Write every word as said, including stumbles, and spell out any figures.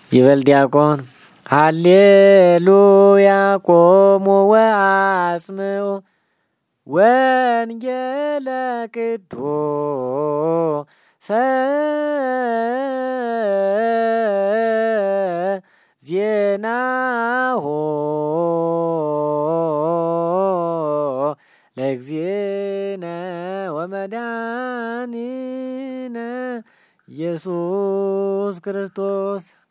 ይበል ዲያቆን ሃሌሉያ ቆሙ ወአስምዑ ወንጌለ ቅዱሰ ዜናሁ ለእግዚእነ ወመድኃኒነ ኢየሱስ ክርስቶስ